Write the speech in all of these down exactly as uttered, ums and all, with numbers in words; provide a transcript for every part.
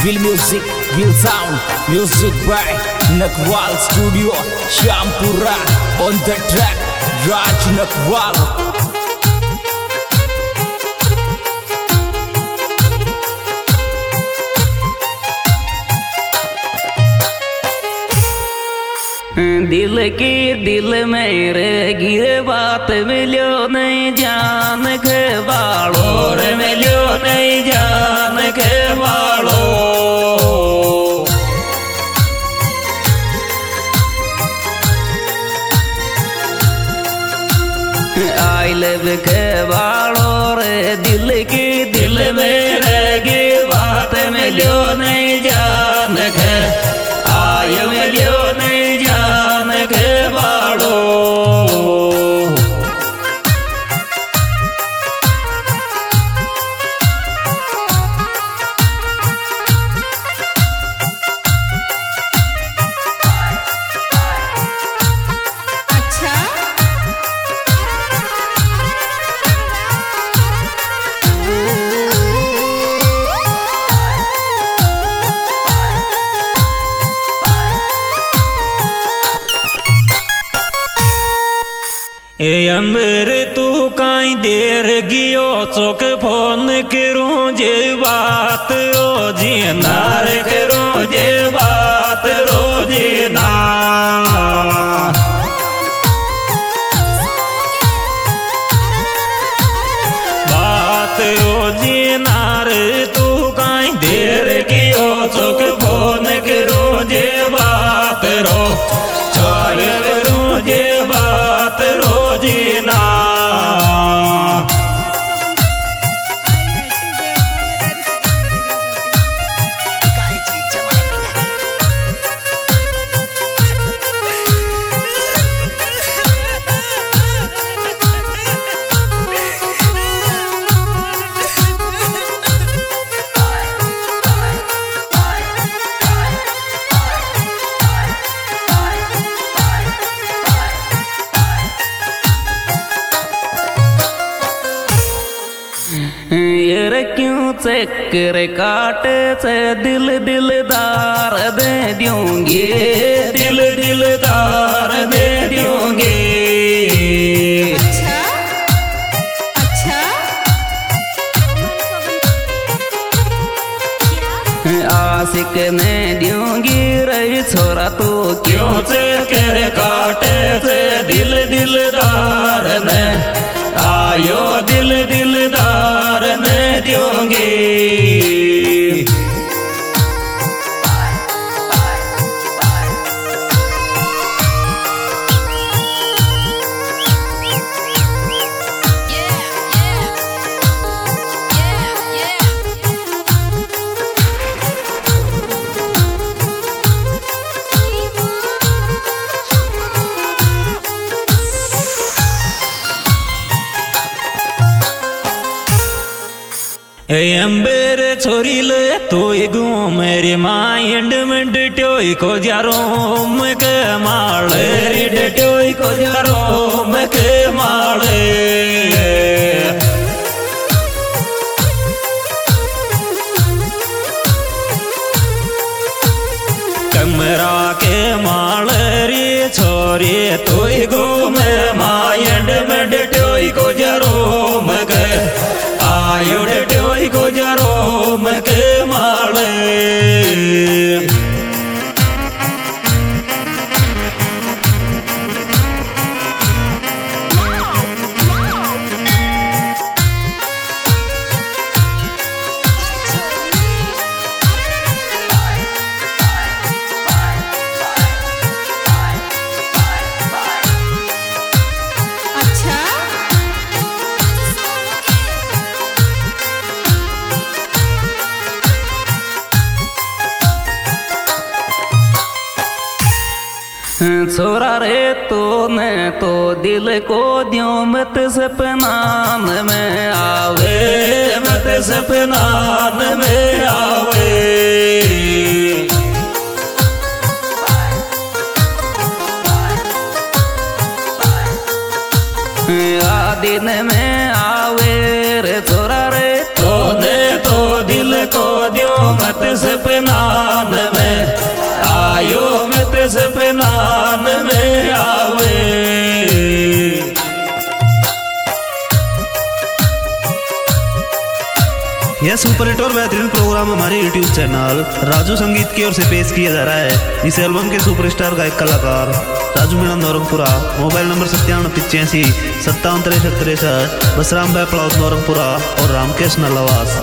Will music, will sound, music by Nakwal Studio, Shampura. On the track, Raj Nakwal. दिल की दिल में रगी बात मिलो नहीं जान के बालो रे मिलो नहीं जान के बालो आई लव के बालो रे दिल की दिल में रगी बात मिलो नहीं जान के आय मिलो नहीं जान के बालो ए अमर तू काई देर गियो चौक फोन करूं जे बात ओ जी नार करूं जे बात रोजे ना बात ओ जी नार तू काई देर गियो चौक फोन करूं जे बात रो चाल करूं जे बात रोजीना ये क्यों चक्कर काटे से दिल दिलदार दे दूंगी दिल दिलदार दे दूंगी अच्छा अच्छा आशिक ने दूंगी रही छोरा तू क्यों चक्कर काटे से दिल दिलदार ने आयो दिल दिलदार ने दूंगी अंबर छोरी ले तो गो मेरे माइंड में डटोई को जारो के माले डटोई को जारो के माले कमरा के माले रे छोरी तो गो मेरे माइंड में डटोई को जारो के आयो डटोई को जारो के माले छोरा रे तो ने तो दिल को दियो मत सपनान में आवे मत सपनान में आवे आ दिन में आवे रे छोरा रे तो ने तो दिल को दियो मत सपना यह सुपर हिट और बेहतरीन प्रोग्राम हमारे यूट्यूब चैनल राजू संगीत की ओर से पेश किया जा रहा है। इस एल्बम के सुपरस्टार गायक कलाकार राजू मीणा नौरंगपुरा। मोबाइल नंबर सत्तावन पिचासी सत्तावन तिरसठ तिरसठ बसराम भाई पड़ौद नौरंगपुरा और रामकेश नलवास।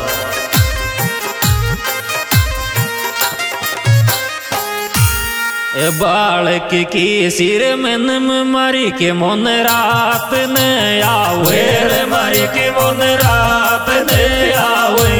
बालक की सिर मन मारी के मोन रात ने आवे रे मारी के मोन रात ने आवे।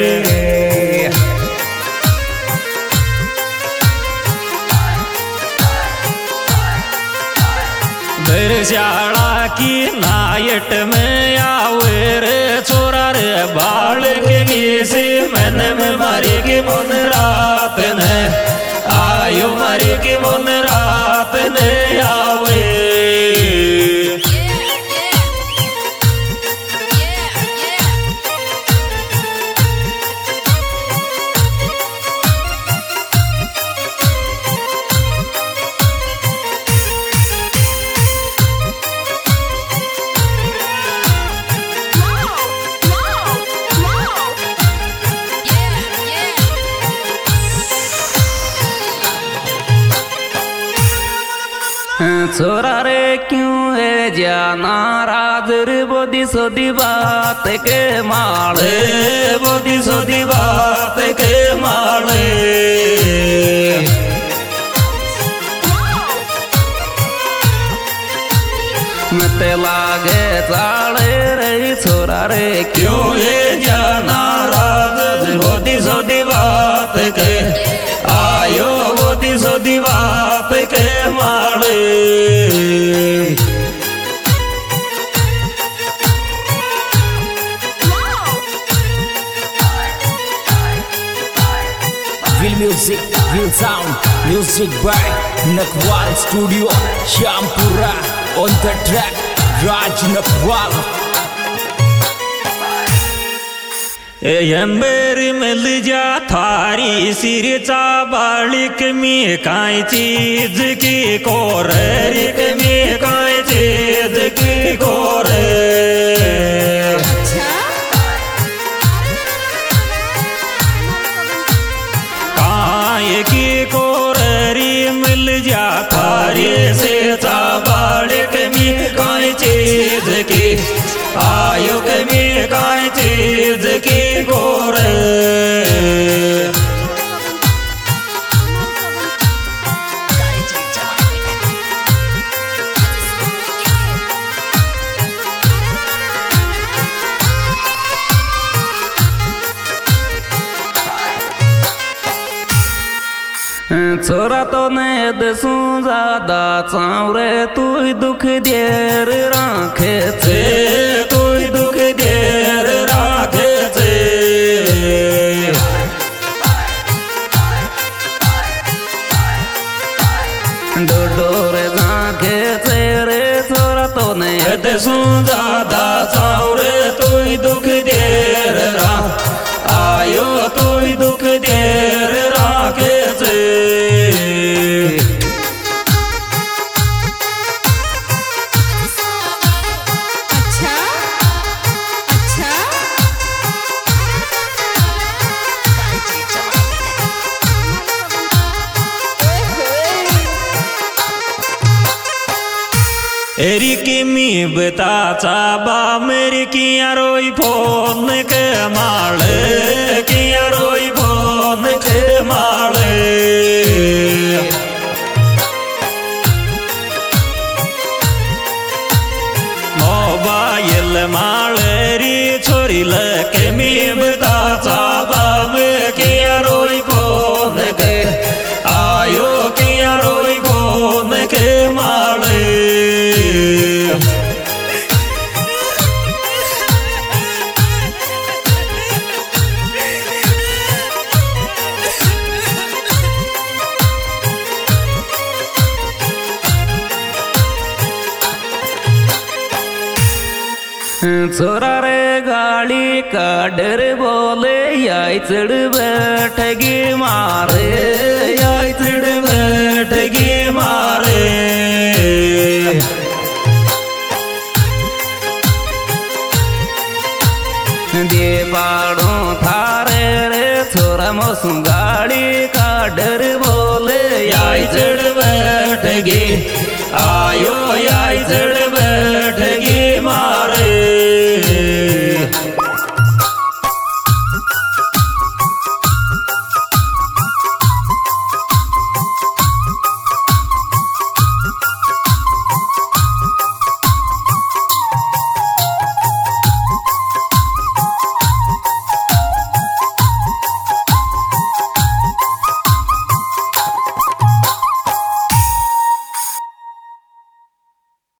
बरसाड़ा की नायट में आवे रे छोरा रे बालक की सिर मन मारी के मोन रात ने आयो मारी के मोन रात ने आवे। छोरा रे क्यों है जाना राजर बोधी सोधी बात के माले बोधी सोधी बात के माले। मत लागे चाले रे छोरा रे क्यों है जाना राजर बोधी सोधी बात के आयो बोधी सोधी बात के माले। Real music, real sound, music by Nakwal Studio, Shampura. On the track, Raj Nakwal. एम्बेरी मिल जा थारी सिर चाबालिक में काई चीज की कोरिक में काई चीज की कोरे। काई की कोरी मिल जा थारी से चाबालिक में काई चीज की आयु में काई चीज की गोरे। छोरा तो ने दसू ज्यादा चावरे तू दुख देर राखे थे तू दुख देर राखे थे। डोडोर झांके थे रे छोरा तो ने दसू ज्यादा चावरे तू दुख देर रा आयो तू दुख देर राखे थे। एरी की मी बता चाबा मेरी किया रोई फोन के माले किया रोई फोन के माले। मोबाइल मालेरी छोरी लके मी बता चाबा में किया रोई फोन के आयो किया रोई फोन के माले। छोरा रे गाड़ी का डर बोले याई चढ़ बैठगी मारे याई चढ़ बैठगी मारे। दे पाड़ो थारे रे छोरा मौसम गाड़ी का डर बोले आई चढ़ बैठ गे आयो आई चढ़ बैठ गे मारे